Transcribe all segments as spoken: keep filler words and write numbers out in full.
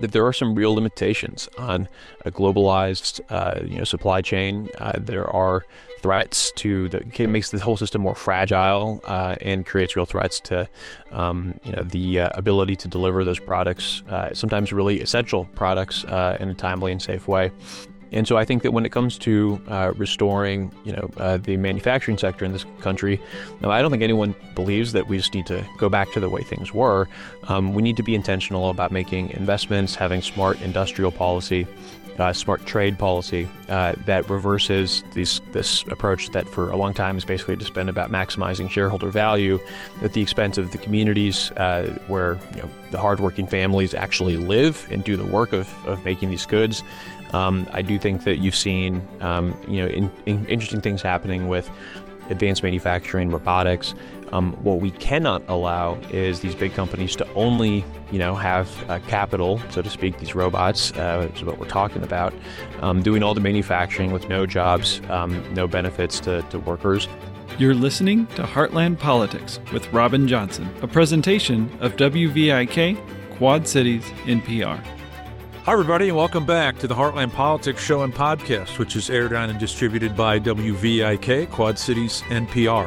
that there are some real limitations on a globalized, uh, you know, supply chain. Uh, there are threats to the it makes the whole system more fragile uh, and creates real threats to, um, you know, the uh, ability to deliver those products, uh, sometimes really essential products, uh, in a timely and safe way. And so I think that when it comes to uh, restoring, you know, uh, the manufacturing sector in this country, no, I don't think anyone believes that we just need to go back to the way things were. Um, we need to be intentional about making investments, having smart industrial policy, uh, smart trade policy uh, that reverses these, this approach that for a long time has basically just been about maximizing shareholder value at the expense of the communities uh, where, you know, the hardworking families actually live and do the work of, of making these goods. Um, I do think that you've seen, um, you know, in, in interesting things happening with advanced manufacturing, robotics. Um, what we cannot allow is these big companies to only, you know, have uh, capital, so to speak, these robots, uh, which is what we're talking about, um, doing all the manufacturing with no jobs, um, no benefits to, to workers. You're listening to Heartland Politics with Robin Johnson, a presentation of W V I K, Quad Cities N P R. Hi, everybody, and welcome back to the Heartland Politics Show and Podcast, which is aired on and distributed by W V I K, Quad Cities N P R.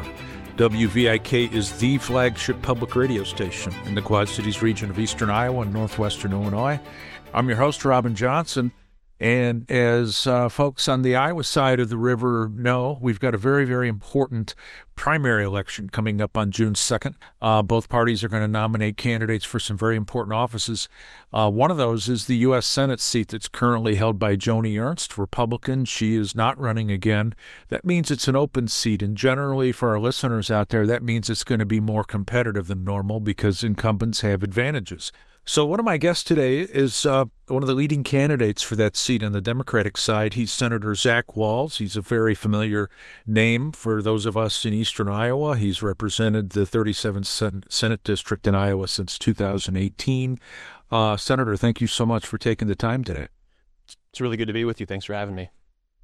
W V I K is the flagship public radio station in the Quad Cities region of eastern Iowa and northwestern Illinois. I'm your host, Robin Johnson, and as uh, folks on the Iowa side of the river know, we've got a very, very important primary election coming up on June second. Uh, both parties are going to nominate candidates for some very important offices. Uh, one of those is the U S Senate seat that's currently held by Joni Ernst, Republican. She is not running again. That means it's an open seat, and generally for our listeners out there, that means it's going to be more competitive than normal because incumbents have advantages. So one of my guests today is uh, one of the leading candidates for that seat on the Democratic side. He's Senator Zach Wahls. He's a very familiar name for those of us in eastern Iowa. He's represented the thirty-seventh Senate District in Iowa since two thousand eighteen. Uh, Senator, thank you so much for taking the time today. It's really good to be with you. Thanks for having me.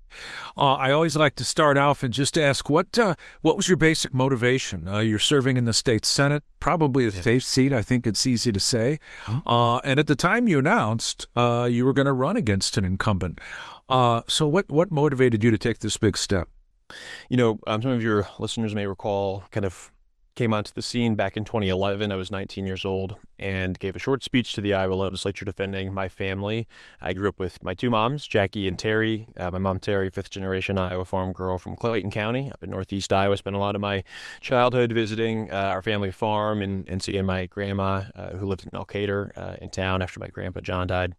Uh, I always like to start off and just ask, what uh, what was your basic motivation? Uh, you're serving in the state Senate, probably a Yeah. safe seat, I think it's easy to say. Huh? Uh, and at the time you announced uh, you were going to run against an incumbent. Uh, so what, what motivated you to take this big step? You know, um, some of your listeners may recall kind of came onto the scene back in twenty eleven. I was nineteen years old and gave a short speech to the Iowa legislature defending my family. I grew up with my two moms, Jackie and Terry. Uh, my mom, Terry, fifth generation Iowa farm girl from Clayton County up in northeast Iowa. Spent a lot of my childhood visiting uh, our family farm and, and seeing my grandma, uh, who lived in Elkader uh, in town after my grandpa John died.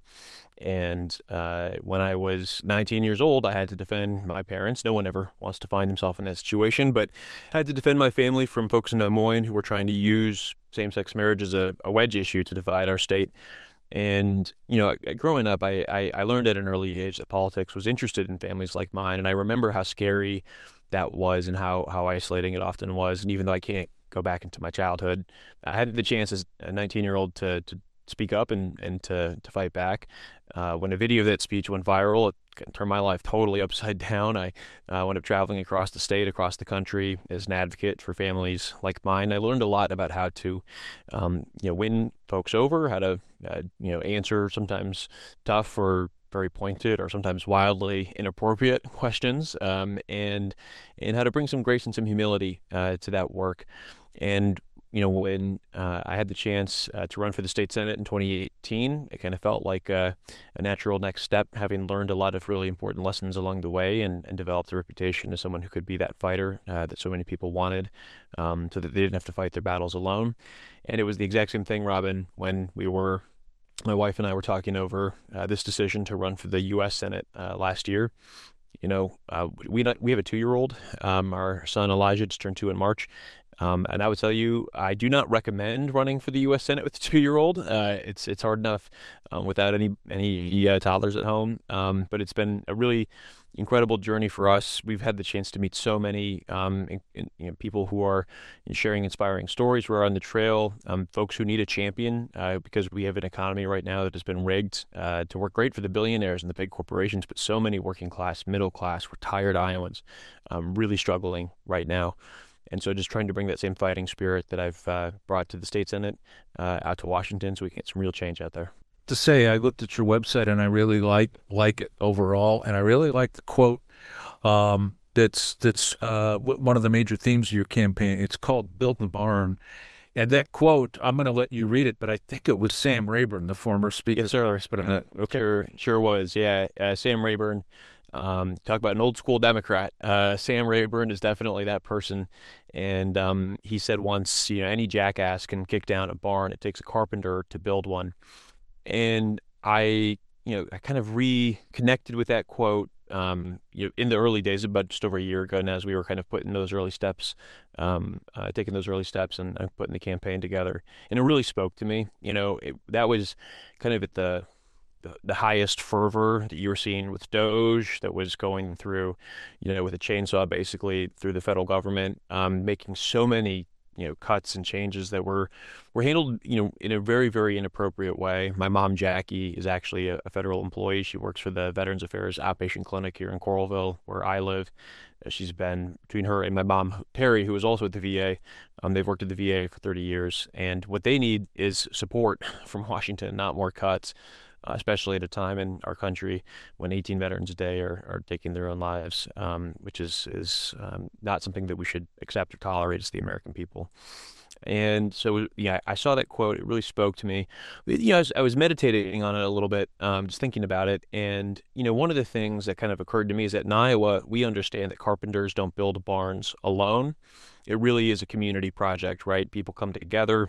And uh, when I was nineteen years old, I had to defend my parents. No one ever wants to find himself in that situation, but I had to defend my family from folks in Des Moines who were trying to use same-sex marriage as a, a wedge issue to divide our state. And, you know, growing up, I, I, I learned at an early age that politics was interested in families like mine. And I remember how scary that was and how, how isolating it often was. And even though I can't go back into my childhood, I had the chance as a nineteen-year-old to, to speak up and, and to, to fight back. Uh, when a video of that speech went viral, it turned my life totally upside down. I uh, wound up traveling across the state, across the country as an advocate for families like mine. I learned a lot about how to, um, you know, win folks over, how to, uh, you know, answer sometimes tough or very pointed or sometimes wildly inappropriate questions, um, and and how to bring some grace and some humility uh, to that work. And you know, when uh, I had the chance uh, to run for the state Senate in twenty eighteen, it kind of felt like a, a natural next step, having learned a lot of really important lessons along the way and, and developed a reputation as someone who could be that fighter uh, that so many people wanted, um, so that they didn't have to fight their battles alone. And it was the exact same thing, Robin, when we were, my wife and I were talking over uh, this decision to run for the U S Senate uh, last year. You know, uh, we not, we have a two-year-old. Um, our son Elijah just turned two in March. Um, and I would tell you, I do not recommend running for the U S Senate with a two-year-old. Uh, it's it's hard enough um, without any any uh, toddlers at home. Um, but it's been a really incredible journey for us. We've had the chance to meet so many um, in, in, you know, people who are sharing inspiring stories. We're on the trail, um, folks who need a champion uh, because we have an economy right now that has been rigged uh, to work great for the billionaires and the big corporations, but so many working class, middle class, retired Iowans um, really struggling right now. And so just trying to bring that same fighting spirit that I've uh, brought to the state Senate uh, out to Washington so we can get some real change out there. to say I looked at your website and I really like like it overall, and I really like the quote um, that's that's uh, one of the major themes of your campaign. It's called "Build the Barn," and that quote, I'm going to let you read it, but I think it was Sam Rayburn, the former speaker. Yes, sir. But uh, sure, sure was. Yeah, uh, Sam Rayburn. Um, talk about an old school Democrat. Uh, Sam Rayburn is definitely that person. And um, he said once, you know, any jackass can kick down a barn. It takes a carpenter to build one. And I, you know, I kind of reconnected with that quote, um, you know, in the early days, about just over a year ago, and as we were kind of putting those early steps, um, uh, taking those early steps and uh, putting the campaign together. And it really spoke to me. You know, it, that was kind of at the the, the highest fervor that you were seeing with Doge, that was going through, you know, with a chainsaw basically through the federal government, um, making so many, you know, cuts and changes that were were handled, you know, in a very, very inappropriate way. My mom, Jackie, is actually a, a federal employee. She works for the Veterans Affairs Outpatient Clinic here in Coralville, where I live. She's been, between her and my mom, Terry, who is also at the V A, um, they've worked at the V A for thirty years. And what they need is support from Washington, not more cuts. Uh, especially at a time in our country when eighteen veterans a day are, are taking their own lives, um, which is is um, not something that we should accept or tolerate as the American people. And so, yeah, I saw that quote. It really spoke to me. You know, I was, I was meditating on it a little bit, um, just thinking about it. And, you know, one of the things that kind of occurred to me is that in Iowa, we understand that carpenters don't build barns alone. It really is a community project, right? People come together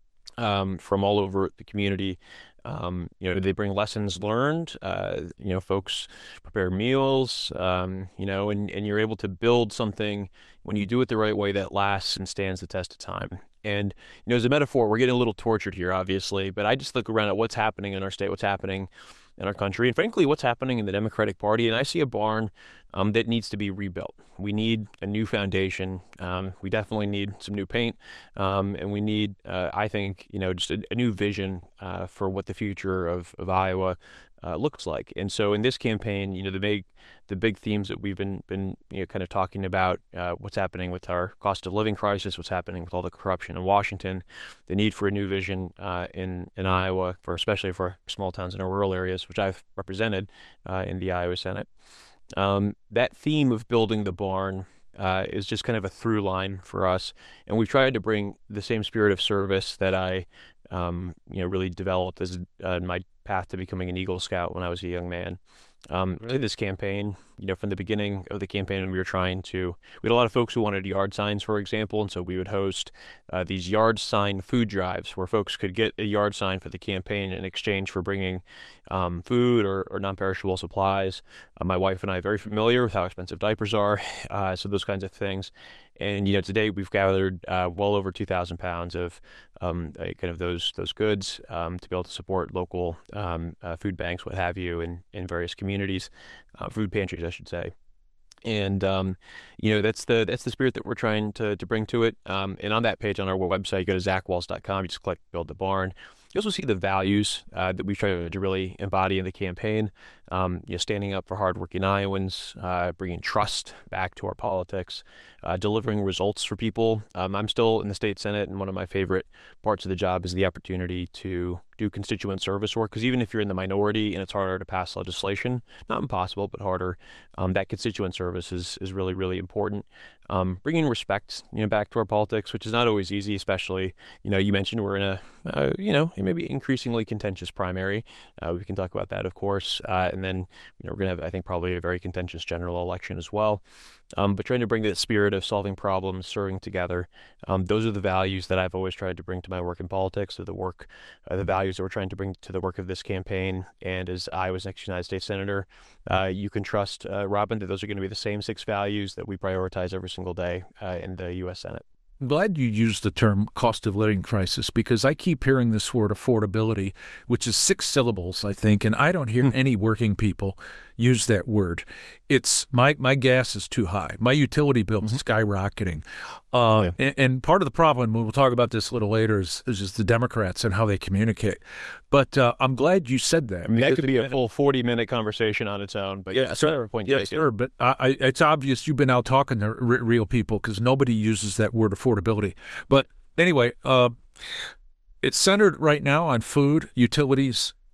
um, from all over the community. Um, you know, they bring lessons learned, uh, you know, folks prepare meals, um, you know, and, and you're able to build something when you do it the right way that lasts and stands the test of time. And, you know, as a metaphor, we're getting a little tortured here, obviously, but I just look around at what's happening in our state, what's happening in our country, and frankly, what's happening in the Democratic Party. And I see a barn um, that needs to be rebuilt. We need a new foundation. Um, we definitely need some new paint. Um, and we need, uh, I think, you know, just a, a new vision uh, for what the future of, of Iowa uh, looks like. And so in this campaign, you know, the big, the big themes that we've been, been you know, kind of talking about, uh, what's happening with our cost of living crisis, what's happening with all the corruption in Washington, the need for a new vision uh, in, in Iowa, for especially for small towns and rural areas, which I've represented uh, in the Iowa Senate. Um, that theme of building the barn uh, is just kind of a through line for us. And we've tried to bring the same spirit of service that I, um, you know, really developed as uh, my path to becoming an Eagle Scout when I was a young man. Um, really this campaign, you know, from the beginning of the campaign, we were trying to, we had a lot of folks who wanted yard signs, for example, and so we would host uh, these yard sign food drives where folks could get a yard sign for the campaign in exchange for bringing um, food or, or non-perishable supplies. Uh, my wife and I are very familiar with how expensive diapers are, uh, so those kinds of things. And, you know, today we've gathered uh, well over two thousand pounds of um, uh, kind of those those goods um, to be able to support local um, uh, food banks, what have you, in, in various communities, uh, food pantries, I should say. And, um, you know, that's the that's the spirit that we're trying to, to bring to it. Um, and on that page on our website, you go to zach walls dot com, you just click Build the Barn. You also see the values uh, that we try to really embody in the campaign. Um, you know, standing up for hardworking Iowans, uh, bringing trust back to our politics, uh, delivering results for people. Um, I'm still in the state Senate, and one of my favorite parts of the job is the opportunity to do constituent service work. Because even if you're in the minority and it's harder to pass legislation, not impossible, but harder, um, that constituent service is is really, really important. Um, bringing respect, you know, back to our politics, which is not always easy, especially, you know, you mentioned we're in a, uh, you know, maybe increasingly contentious primary. Uh, we can talk about that, of course. Uh, and then, you know, we're going to have, I think, probably a very contentious general election as well. Um, but trying to bring that spirit of solving problems, serving together. Um, those are the values that I've always tried to bring to my work in politics, or the work, uh, the values that we're trying to bring to the work of this campaign. And as Iowa's next United States Senator, uh, you can trust, uh, Robin, that those are going to be the same six values that we prioritize every single day uh, in the U S Senate. I'm glad you used the term cost of living crisis, because I keep hearing this word affordability, which is six syllables, I think, and I don't hear any working people use that word. It's my my gas is too high. My utility bill is mm-hmm. skyrocketing. Uh, oh, yeah. and, and part of the problem, we'll talk about this a little later, is, is just the Democrats and how they communicate. But uh, I'm glad you said that. I mean, that could be a full forty-minute conversation on its own. But yeah, so a point. Yeah, sure. But I, it's obvious you've been out talking to r- real people, because nobody uses that word affordability. But anyway, uh, it's centered right now on food, utilities,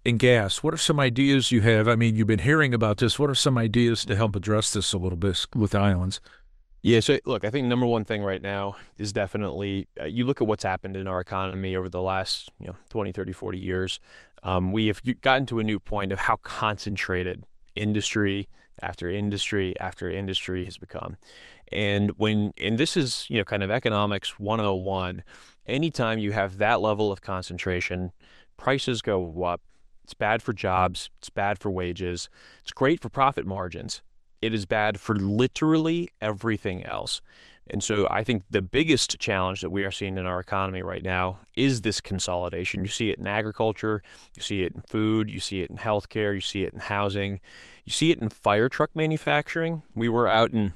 in gas. What are some ideas you have? I mean, you've been hearing about this. What are some ideas to help address this a little bit with the islands? Yeah, so look, I think number one thing right now is definitely uh, you look at what's happened in our economy over the last, you know, twenty, thirty, forty years. Um, we have gotten to a new point of how concentrated industry after industry after industry has become. And when, and this is, you know, kind of economics one oh one, anytime you have that level of concentration, prices go up. It's bad for jobs. It's bad for wages. It's great for profit margins. It is bad for literally everything else. And so I think the biggest challenge that we are seeing in our economy right now is this consolidation. You see it in agriculture, you see it in food, you see it in healthcare, you see it in housing, you see it in fire truck manufacturing. We were out in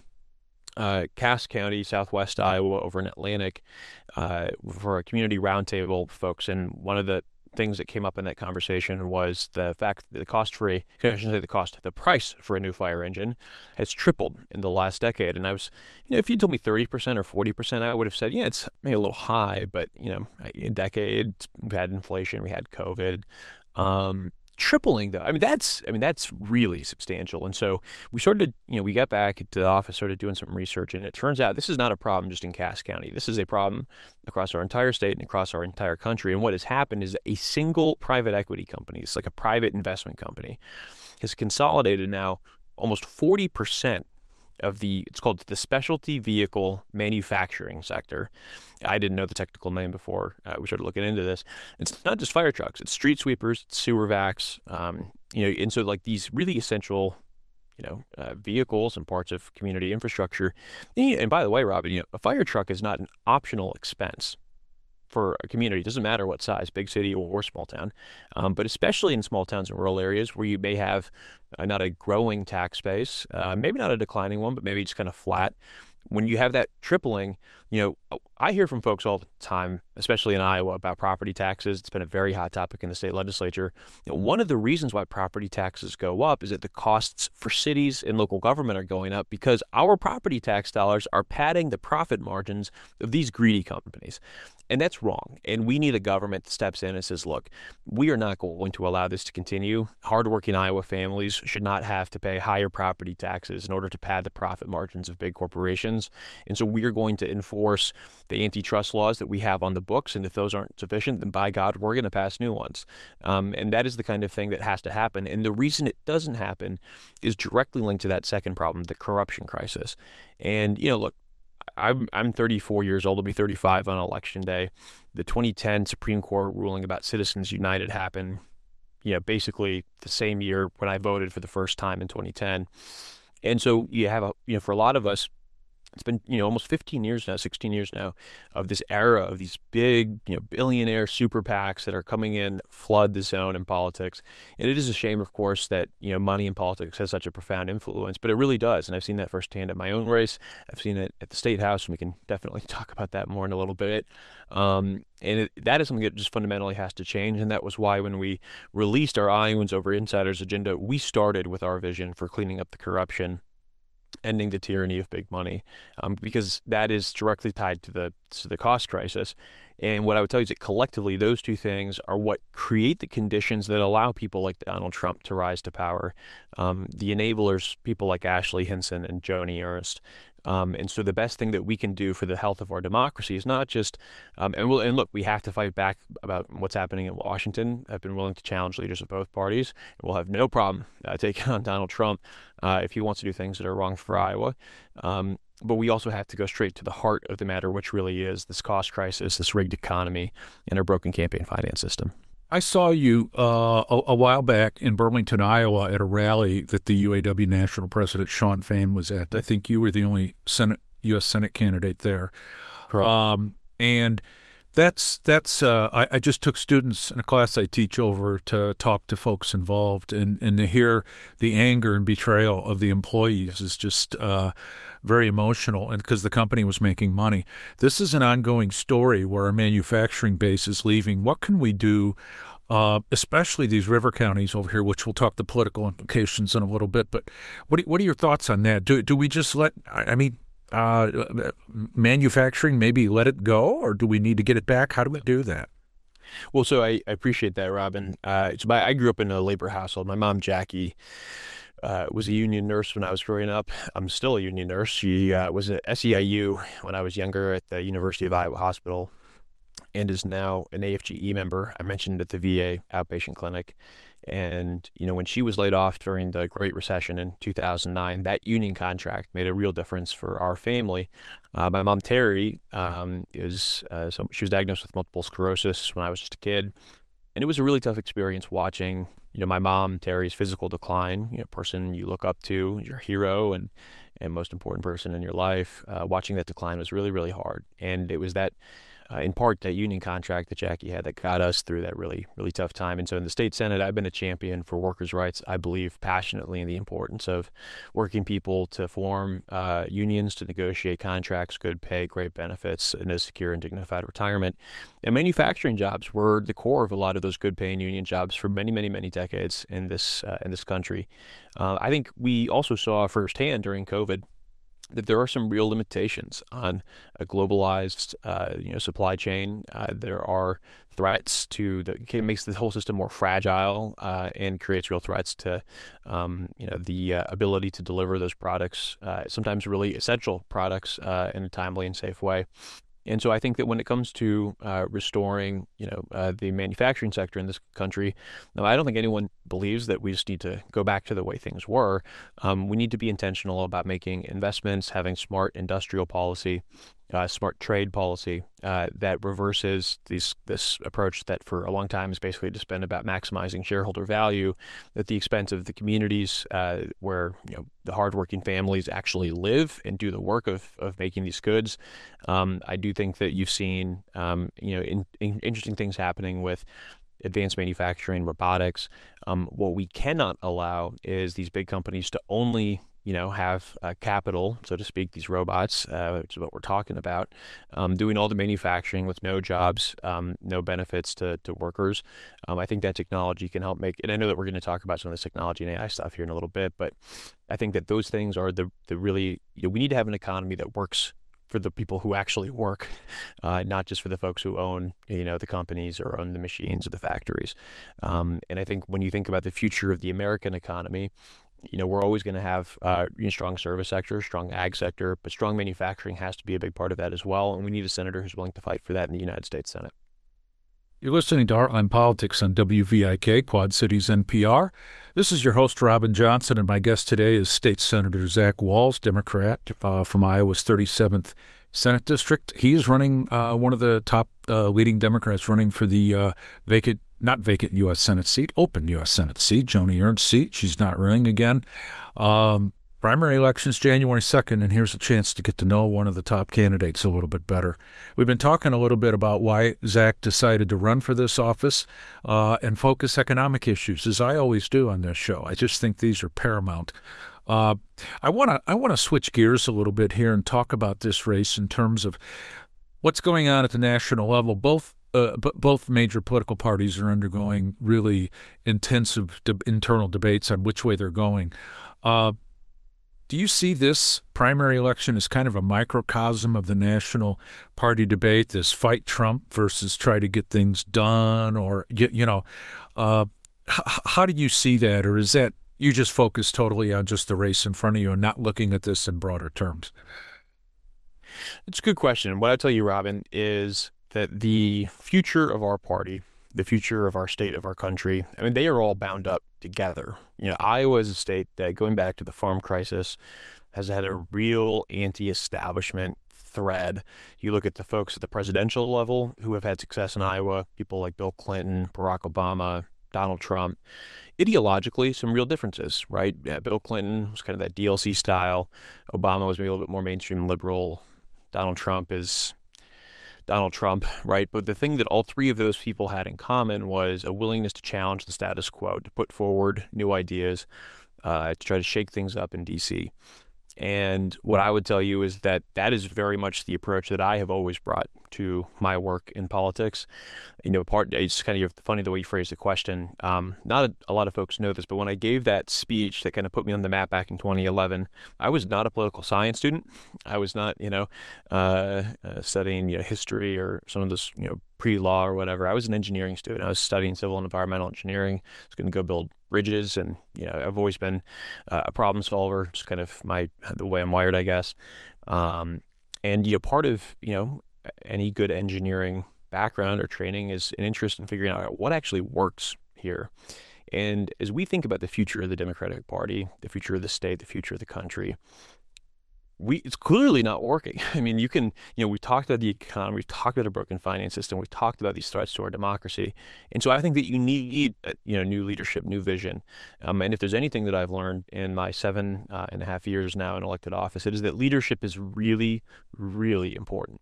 uh, Cass County, southwest Iowa, over in Atlantic, uh, for a community roundtable, folks, and one of the things that came up in that conversation was the fact that the cost for a, I shouldn't say the cost, the price for a new fire engine has tripled in the last decade. And I was, you know, if you told me thirty percent or forty percent, I would have said, yeah, it's maybe a little high, but, you know, a decade, we've had inflation, we had COVID. Um, tripling though, I mean, that's, I mean, that's really substantial. And so we started, you know, we got back to the office, started doing some research, and it turns out this is not a problem just in Cass County. This is a problem across our entire state and across our entire country. And what has happened is a single private equity company, it's like a private investment company, has consolidated now almost forty percent of the, it's called the specialty vehicle manufacturing sector. I didn't know the technical name before uh, we started looking into this. It's not just fire trucks, it's street sweepers, it's sewer vacs, um, you know, and so like these really essential, you know, uh, vehicles and parts of community infrastructure. And, and by the way, Robin, you know, a fire truck is not an optional expense for a community. It doesn't matter what size, big city or small town, um, but especially in small towns and rural areas where you may have uh, not a growing tax base, uh, maybe not a declining one, but maybe just kind of flat. When you have that tripling, you know, I hear from folks all the time, especially in Iowa, about property taxes. It's been a very hot topic in the state legislature. You know, one of the reasons why property taxes go up is that the costs for cities and local government are going up because our property tax dollars are padding the profit margins of these greedy companies. And that's wrong. And we need a government that steps in and says, look, we are not going to allow this to continue. Hardworking Iowa families should not have to pay higher property taxes in order to pad the profit margins of big corporations. And so we are going to enforce the antitrust laws that we have on the books. And if those aren't sufficient, then by God, we're going to pass new ones. Um, and that is the kind of thing that has to happen. And the reason it doesn't happen is directly linked to that second problem, the corruption crisis. And, you know, look, I'm I'm thirty-four years old. I'll be thirty-five on election day. The twenty ten Supreme Court ruling about Citizens United happened, you know, basically the same year when I voted for the first time in twenty ten. And so you have a, you know, for a lot of us, it's been, you know, almost fifteen years now, sixteen years now of this era of these big, you know, billionaire super PACs that are coming in, flood the zone in politics. And it is a shame, of course, that, you know, money in politics has such a profound influence, but it really does. And I've seen that firsthand at my own race. I've seen it at the State House, and we can definitely talk about that more in a little bit. Um, and it, that is something that just fundamentally has to change. And that was why when we released our Iowans Over Insiders agenda, we started with our vision for cleaning up the corruption, ending the tyranny of big money, um, because that is directly tied to the to the cost crisis. And what I would tell you is that collectively, those two things are what create the conditions that allow people like Donald Trump to rise to power. Um, the enablers, people like Ashley Hinson and Joni Ernst. Um, and so the best thing that we can do for the health of our democracy is not just, um, and, we'll, and look, we have to fight back about what's happening in Washington. I've been willing to challenge leaders of both parties. We'll have no problem uh, taking on Donald Trump uh, if he wants to do things that are wrong for Iowa. Um, but we also have to go straight to the heart of the matter, which really is this cost crisis, this rigged economy, and our broken campaign finance system. I saw you uh, a, a while back in Burlington, Iowa, at a rally that the U A W National President Shawn Fain was at. I think you were the only Senate U S Senate candidate there. Um, and that's that's. Uh, I, I just took students in a class I teach over to talk to folks involved, and, and to hear the anger and betrayal of the employees is just uh, very emotional. And because the company was making money, this is an ongoing story where our manufacturing base is leaving. What can we do? Uh, especially these river counties over here, which we'll talk the political implications in a little bit. But what what are your thoughts on that? Do do we just let? I mean. Uh, manufacturing, maybe let it go, or do we need to get it back? How do we do that? Well, so I, I appreciate that, Robin. Uh, so my, I grew up in a labor household. My mom, Jackie, uh, was a union nurse when I was growing up. I'm still a union nurse. She uh, was at S E I U when I was younger at the University of Iowa Hospital and is now an A F G E member. I mentioned at the V A outpatient clinic. And, you know, when she was laid off during the Great Recession in two thousand nine, that union contract made a real difference for our family. Uh, my mom, Terry, um, is uh, so she was diagnosed with multiple sclerosis when I was just a kid. And it was a really tough experience watching, you know, my mom, Terry's physical decline, you know, person you look up to, your hero and and most important person in your life. Uh, watching that decline was really, really hard. And it was that uh, in part that union contract that Jackie had that got us through that really, really tough time. And so in the state Senate, I've been a champion for workers' rights. I believe passionately in the importance of working people to form uh, unions, to negotiate contracts, good pay, great benefits, and a secure and dignified retirement. And manufacturing jobs were the core of a lot of those good paying union jobs for many, many, many decades in this uh, in this country. Uh, I think we also saw firsthand during COVID that there are some real limitations on a globalized, uh, you know, supply chain. Uh, there are threats to the it makes the whole system more fragile uh, and creates real threats to, um, you know, the uh, ability to deliver those products, uh, sometimes really essential products, uh, in a timely and safe way. And so I think that when it comes to uh, restoring, you know, uh, the manufacturing sector in this country, no, I don't think anyone believes that we just need to go back to the way things were. Um, we need to be intentional about making investments, having smart industrial policy, uh, smart trade policy uh, that reverses these, this approach that for a long time has basically just been about maximizing shareholder value at the expense of the communities uh, where, you know, the hardworking families actually live and do the work of, of making these goods. Um, I do think that you've seen, um, you know, in, in interesting things happening with advanced manufacturing, robotics. Um, what we cannot allow is these big companies to only, you know, have uh, capital, so to speak, these robots, uh, which is what we're talking about, um, doing all the manufacturing with no jobs, um, no benefits to, to workers. Um, I think that technology can help make, and I know that we're going to talk about some of this technology and A I stuff here in a little bit, but I think that those things are the, the really, you know, we need to have an economy that works for the people who actually work, uh, not just for the folks who own, you know, the companies or own the machines or the factories. Um, and I think when you think about the future of the American economy, you know, we're always going to have uh, you know, strong service sector, strong ag sector, but strong manufacturing has to be a big part of that as well. And we need a senator who's willing to fight for that in the United States Senate. You're listening to Heartland Politics on W V I K, Quad Cities N P R. This is your host, Robin Johnson, and my guest today is State Senator Zach Wahls, Democrat uh, from Iowa's thirty-seventh Senate District. He is running, uh, one of the top uh, leading Democrats running for the uh, vacant, not vacant U S Senate seat, open U S Senate seat, Joni Ernst seat. She's not running again. Um, Primary elections January second, and here's a chance to get to know one of the top candidates a little bit better. We've been talking a little bit about why Zach decided to run for this office uh, and focus economic issues, as I always do on this show. I just think these are paramount. Uh, I want to I want to switch gears a little bit here and talk about this race in terms of what's going on at the national level. Both uh, b- both major political parties are undergoing really intensive de- internal debates on which way they're going. Uh, Do you see this primary election as kind of a microcosm of the national party debate, this fight Trump versus try to get things done? Or, you, you know, uh, h- how do you see that? Or is that you just focus totally on just the race in front of you and not looking at this in broader terms? It's a good question. What I tell you, Robin, is that the future of our party, the future of our state, of our country, I mean, they are all bound up together. You know, Iowa is a state that, going back to the farm crisis, has had a real anti-establishment thread. You look at the folks at the presidential level who have had success in Iowa, people like Bill Clinton, Barack Obama, Donald Trump. Ideologically, some real differences, right? Yeah, Bill Clinton was kind of that D L C style. Obama was maybe a little bit more mainstream liberal. Donald Trump is Donald Trump, right? But the thing that all three of those people had in common was a willingness to challenge the status quo, to put forward new ideas, uh, to try to shake things up in D C. And what I would tell you is that that is very much the approach that I have always brought to my work in politics. You know, part it's kind of funny the way you phrased the question. Um, not a, a lot of folks know this, but when I gave that speech that kind of put me on the map back in twenty eleven, I was not a political science student. I was not, you know, uh, uh, studying you know, history or some of this, you know, pre-law or whatever. I was an engineering student. I was studying civil and environmental engineering. I was going to go build bridges, and you know, I've always been uh, a problem solver. It's kind of my the way I'm wired, I guess. Um, and you know, part of you know any good engineering background or training is an interest in figuring out what actually works here. And as we think about the future of the Democratic Party, the future of the state, the future of the country, we it's clearly not working. I mean, you can, you know, we've talked about the economy, we've talked about a broken finance system, we've talked about these threats to our democracy. And so I think that you need, you know, new leadership, new vision. Um, and if there's anything that I've learned in my seven uh, and a half years now in elected office, it is that leadership is really, really important.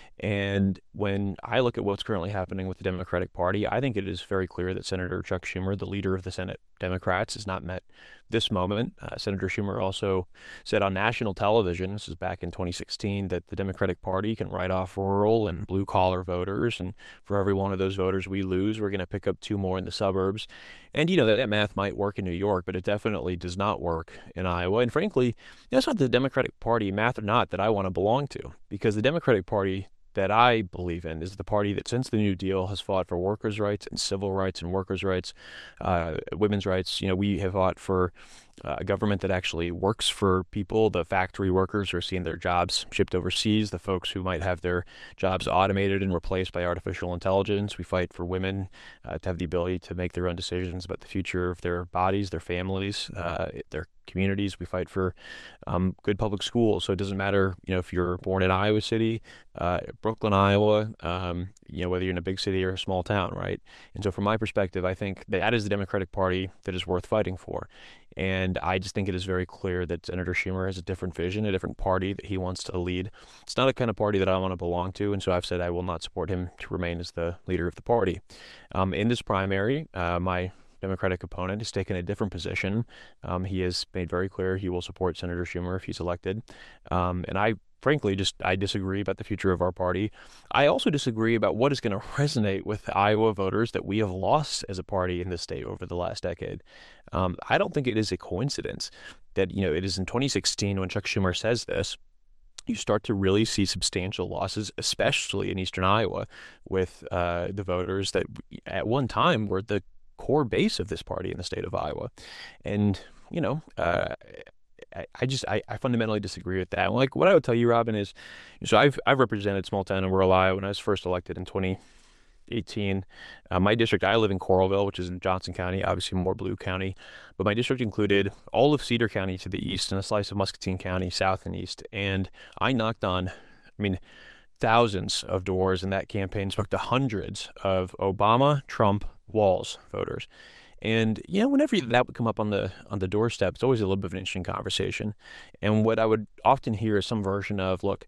And when I look at what's currently happening with the Democratic Party, I think it is very clear that Senator Chuck Schumer, the leader of the Senate Democrats, has not met this moment. Uh, Senator Schumer also said on national television, this is back in twenty sixteen, that the Democratic Party can write off rural and blue-collar voters, and for every one of those voters we lose, we're going to pick up two more in the suburbs. And, you know, that, that math might work in New York, but it definitely does not work in Iowa. And frankly, that's not the Democratic Party, math or not, that I want to belong to, because the Democratic Party that I believe in is the party that since the New Deal has fought for workers' rights and civil rights and workers' rights, uh, women's rights. You know, we have fought for uh, a government that actually works for people, the factory workers who are seeing their jobs shipped overseas, the folks who might have their jobs automated and replaced by artificial intelligence. We fight for women uh, to have the ability to make their own decisions about the future of their bodies, their families, uh, their communities. We fight for um, good public schools. So it doesn't matter, you know, if you're born in Iowa City, uh, Brooklyn, Iowa, um, you know, whether you're in a big city or a small town, right? And so from my perspective, I think that, that is the Democratic Party that is worth fighting for. And I just think it is very clear that Senator Schumer has a different vision, a different party that he wants to lead. It's not a kind of party that I want to belong to. And so I've said I will not support him to remain as the leader of the party. Um, in this primary, uh, my Democratic opponent has taken a different position. Um, he has made very clear he will support Senator Schumer if he's elected. Um, and I frankly just I disagree about the future of our party. I also disagree about what is going to resonate with Iowa voters that we have lost as a party in this state over the last decade. Um, I don't think it is a coincidence that, you know, it is in twenty sixteen when Chuck Schumer says this, you start to really see substantial losses, especially in eastern Iowa, with uh, the voters that at one time were the core base of this party in the state of Iowa. And, you know, uh, I, I just, I, I fundamentally disagree with that. Like what I would tell you, Robin, is, so I've, I've represented small town and rural Iowa when I was first elected in twenty eighteen. Uh, my district, I live in Coralville, which is in Johnson County, obviously more blue county, but my district included all of Cedar County to the east and a slice of Muscatine County south and east. And I knocked on, I mean, thousands of doors in that campaign, spoke to hundreds of Obama, Trump, Walz voters. And, you know, whenever that would come up on the on the doorstep, it's always a little bit of an interesting conversation. And what I would often hear is some version of, look,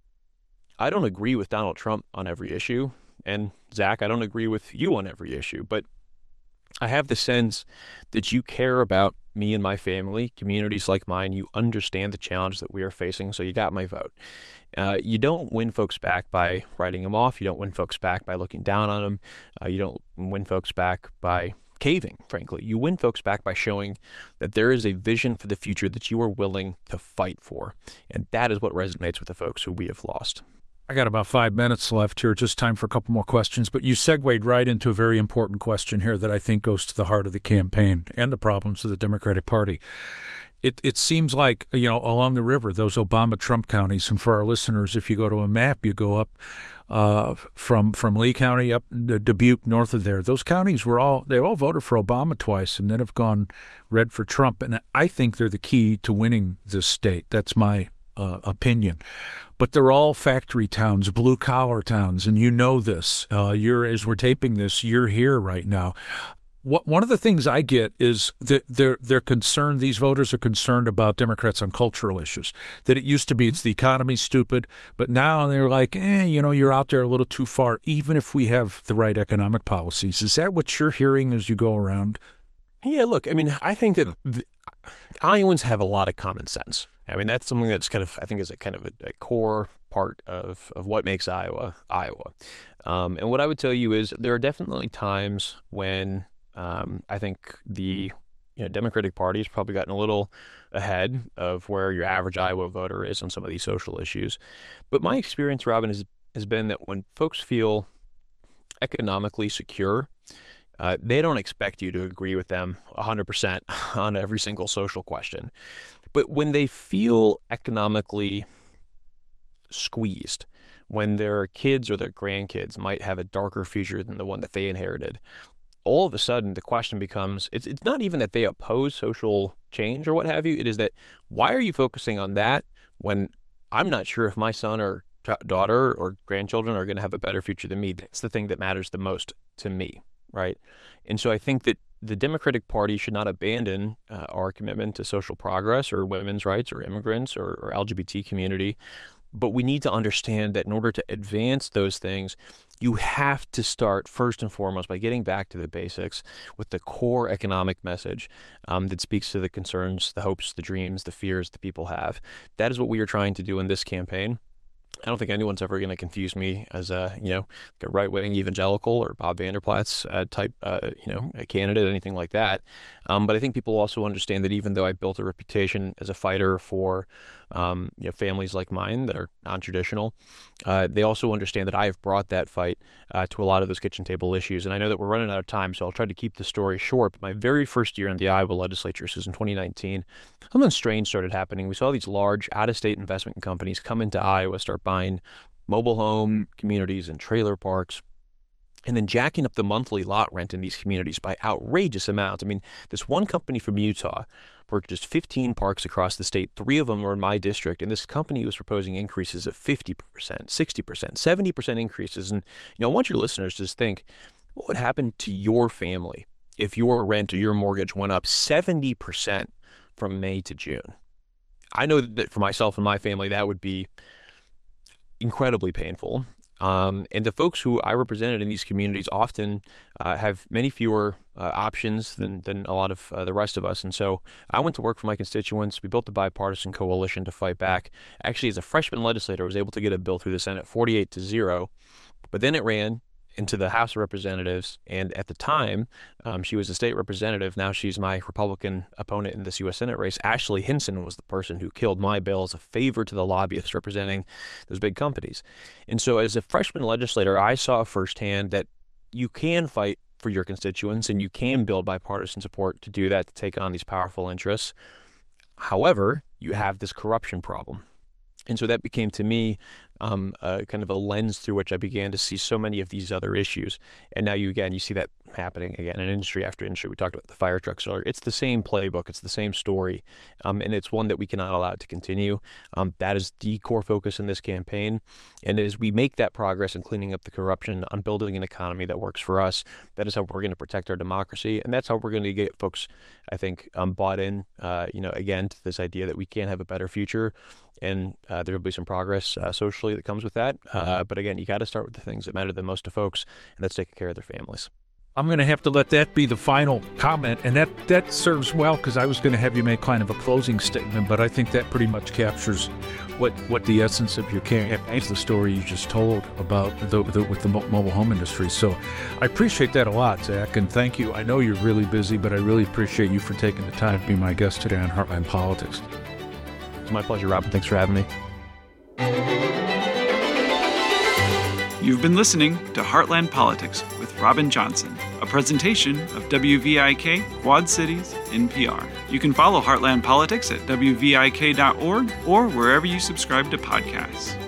I don't agree with Donald Trump on every issue. And Zach, I don't agree with you on every issue, but I have the sense that you care about me and my family, communities like mine. You understand the challenge that we are facing, so you got my vote. Uh, you don't win folks back by writing them off. You don't win folks back by looking down on them. Uh, you don't win folks back by caving, frankly. You win folks back by showing that there is a vision for the future that you are willing to fight for. And that is what resonates with the folks who we have lost. I got about five minutes left here, just time for a couple more questions, but you segued right into a very important question here that I think goes to the heart of the campaign and the problems of the Democratic Party. It it seems like, you know, along the river, those Obama-Trump counties, and for our listeners, if you go to a map, you go up uh, from from Lee County up to Dubuque, north of there. Those counties were all, they all voted for Obama twice and then have gone red for Trump. And I think they're the key to winning this state. That's my uh, opinion. But they're all factory towns, blue-collar towns, and you know this. Uh, you're as we're taping this, you're here right now. What, one of the things I get is that they're they're concerned. These voters are concerned about Democrats on cultural issues. That it used to be it's the economy's stupid, but now they're like, eh, you know, you're out there a little too far, even if we have the right economic policies. Is that what you're hearing as you go around? Yeah, look, I mean, I think that the, Iowans have a lot of common sense. I mean, that's something that's kind of, I think, is a kind of a, a core part of, of what makes Iowa, Iowa. Um, and what I would tell you is there are definitely times when um, I think the you know, Democratic Party has probably gotten a little ahead of where your average Iowa voter is on some of these social issues. But my experience, Robin, has, has been that when folks feel economically secure, uh, they don't expect you to agree with them one hundred percent on every single social question. But when they feel economically squeezed, when their kids or their grandkids might have a darker future than the one that they inherited, all of a sudden the question becomes, it's, it's not even that they oppose social change or what have you. It is that, why are you focusing on that when I'm not sure if my son or t- daughter or grandchildren are going to have a better future than me? That's the thing that matters the most to me, right? And so I think that the Democratic Party should not abandon uh, our commitment to social progress or women's rights or immigrants or, or L G B T community. But we need to understand that in order to advance those things, you have to start first and foremost by getting back to the basics with the core economic message um, that speaks to the concerns, the hopes, the dreams, the fears that people have. That is what we are trying to do in this campaign. I don't think anyone's ever going to confuse me as a, you know, like a right-wing evangelical or Bob Vander Plaats uh, type, uh, you know, a candidate, anything like that. Um, but I think people also understand that even though I built a reputation as a fighter for, um, you know, families like mine that are non-traditional, uh, they also understand that I have brought that fight uh, to a lot of those kitchen table issues. And I know that we're running out of time, so I'll try to keep the story short. But my very first year in the Iowa legislature, this was in twenty nineteen, something strange started happening. We saw these large out-of-state investment companies come into Iowa, start buying mobile home communities and trailer parks, and then jacking up the monthly lot rent in these communities by outrageous amounts. I mean, this one company from Utah purchased fifteen parks across the state. Three of them were in my district, and this company was proposing increases of fifty percent, sixty percent, seventy percent increases. And, you know, I want your listeners to just think, what would happen to your family if your rent or your mortgage went up seventy percent from May to June? I know that for myself and my family, that would be incredibly painful. Um, and the folks who I represented in these communities often uh, have many fewer uh, options than, than a lot of uh, the rest of us. And so I went to work for my constituents. We built a bipartisan coalition to fight back. Actually, as a freshman legislator, I was able to get a bill through the Senate forty-eight to zero. But then it ran into the House of Representatives. And at the time, um, she was a state representative. Now she's my Republican opponent in this U S Senate race. Ashley Hinson was the person who killed my bill as a favor to the lobbyists representing those big companies. And so as a freshman legislator, I saw firsthand that you can fight for your constituents and you can build bipartisan support to do that, to take on these powerful interests. However, you have this corruption problem. And so that became, to me, um, uh, kind of a lens through which I began to see so many of these other issues. And now you, again, you see that happening again in industry after industry. We talked about the fire trucks earlier. It's the same playbook. It's the same story. Um, and it's one that we cannot allow it to continue. Um, that is the core focus in this campaign. And as we make that progress in cleaning up the corruption, on building an economy that works for us, that is how we're going to protect our democracy. And that's how we're going to get folks, I think, um, bought in, uh, you know, again, to this idea that we can have a better future. And uh, there will be some progress uh, socially that comes with that. Uh, but again, you got to start with the things that matter the most to folks, and that's taking care of their families. I'm going to have to let that be the final comment, and that, that serves well, because I was going to have you make kind of a closing statement, but I think that pretty much captures what, what the essence of your campaign is, the story you just told about the, the, with the mobile home industry. So I appreciate that a lot, Zach, and thank you. I know you're really busy, but I really appreciate you for taking the time to be my guest today on Heartland Politics. It's my pleasure, Robin. Thanks for having me. You've been listening to Heartland Politics with Robin Johnson, a presentation of W V I K Quad Cities N P R. You can follow Heartland Politics at W V I K dot org or wherever you subscribe to podcasts.